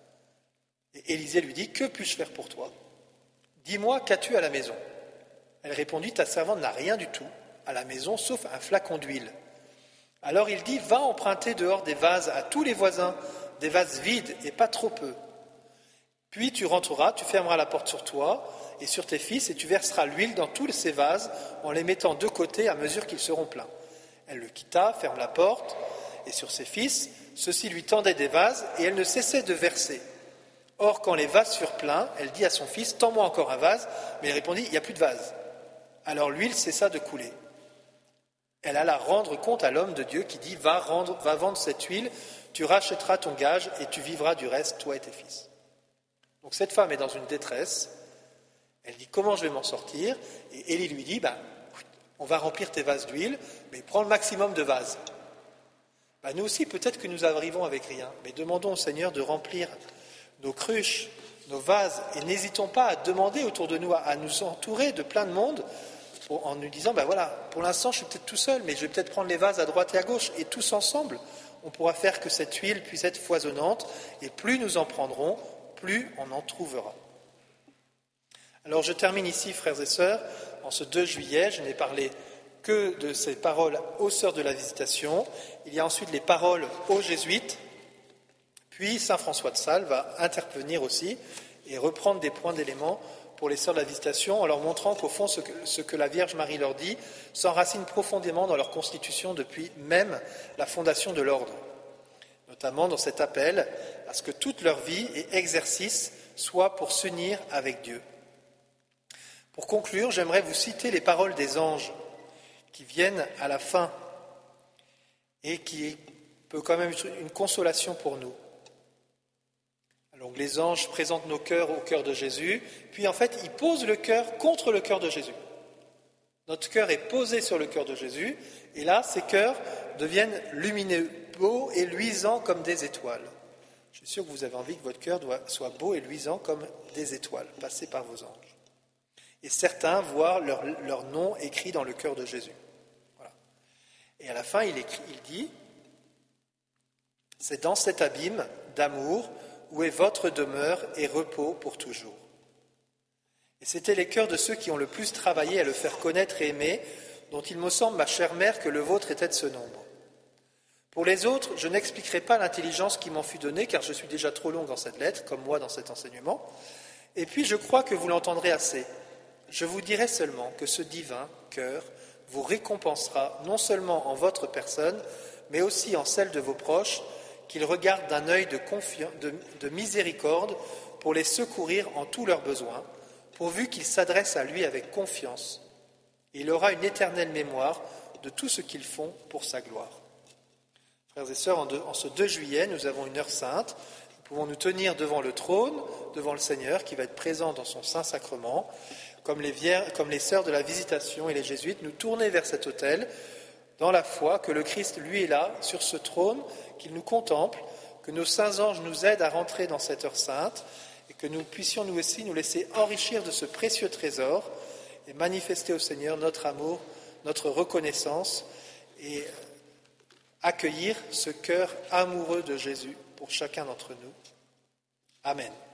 [SPEAKER 1] Et Élisée lui dit, « Que puis-je faire pour toi ? Dis-moi, qu'as-tu à la maison ?» Elle répondit, « Ta servante n'a rien du tout à la maison, sauf un flacon d'huile. » Alors il dit, « Va emprunter dehors des vases à tous les voisins, des vases vides et pas trop peu. Puis tu rentreras, tu fermeras la porte sur toi et sur tes fils, et tu verseras l'huile dans tous ces vases en les mettant de côté à mesure qu'ils seront pleins. » Elle le quitta, ferme la porte, et sur ses fils, ceux-ci lui tendaient des vases, et elle ne cessait de verser. Or, quand les vases furent pleins, elle dit à son fils, « Tends-moi encore un vase. » Mais il répondit, « Il n'y a plus de vase. » Alors l'huile cessa de couler. Elle alla rendre compte à l'homme de Dieu qui dit, va vendre cette huile, tu rachèteras ton gage, et tu vivras du reste, toi et tes fils. » Donc cette femme est dans une détresse. Elle dit, comment je vais m'en sortir ? Et Élie lui dit, on va remplir tes vases d'huile, mais prends le maximum de vases. Nous aussi, peut-être que nous arrivons avec rien, mais demandons au Seigneur de remplir nos cruches, nos vases, et n'hésitons pas à demander autour de nous, à nous entourer de plein de monde, en nous disant, voilà, pour l'instant je suis peut-être tout seul, mais je vais peut-être prendre les vases à droite et à gauche, et tous ensemble, on pourra faire que cette huile puisse être foisonnante, et plus nous en prendrons, plus on en trouvera. Alors je termine ici, frères et sœurs, en ce 2 juillet, je n'ai parlé que de ces paroles aux sœurs de la Visitation. Il y a ensuite les paroles aux jésuites, puis saint François de Sales va intervenir aussi et reprendre des points d'éléments pour les sœurs de la Visitation en leur montrant qu'au fond ce que la Vierge Marie leur dit s'enracine profondément dans leur constitution depuis même la fondation de l'ordre, notamment dans cet appel à ce que toute leur vie et exercice soit pour s'unir avec Dieu. Pour conclure, j'aimerais vous citer les paroles des anges qui viennent à la fin et qui peut quand même être une consolation pour nous. Alors, les anges présentent nos cœurs au cœur de Jésus, puis en fait, ils posent le cœur contre le cœur de Jésus. Notre cœur est posé sur le cœur de Jésus, et là, ces cœurs deviennent lumineux, beaux et luisants comme des étoiles. Je suis sûr que vous avez envie que votre cœur soit beau et luisant comme des étoiles, passées par vos anges. Et certains voient leur nom écrit dans le cœur de Jésus. Voilà. Et à la fin, il dit, « C'est dans cet abîme d'amour où est votre demeure et repos pour toujours. » Et c'étaient les cœurs de ceux qui ont le plus travaillé à le faire connaître et aimer, dont il me semble, ma chère mère, que le vôtre était de ce nombre. Pour les autres, je n'expliquerai pas l'intelligence qui m'en fut donnée, car je suis déjà trop long dans cette lettre, comme moi dans cet enseignement. Et puis, je crois que vous l'entendrez assez. Je vous dirai seulement que ce divin cœur vous récompensera non seulement en votre personne, mais aussi en celle de vos proches, qu'il regarde d'un œil de miséricorde pour les secourir en tous leurs besoins, pourvu qu'ils s'adressent à lui avec confiance. Il aura une éternelle mémoire de tout ce qu'ils font pour sa gloire. Frères et sœurs, en ce 2 juillet, nous avons une heure sainte. Nous pouvons nous tenir devant le trône, devant le Seigneur, qui va être présent dans son Saint-Sacrement, comme les sœurs de la Visitation et les jésuites, nous tourner vers cet autel, dans la foi que le Christ, lui, est là, sur ce trône, qu'il nous contemple, que nos saints anges nous aident à rentrer dans cette heure sainte, et que nous puissions nous aussi nous laisser enrichir de ce précieux trésor, et manifester au Seigneur notre amour, notre reconnaissance, et accueillir ce cœur amoureux de Jésus pour chacun d'entre nous. Amen.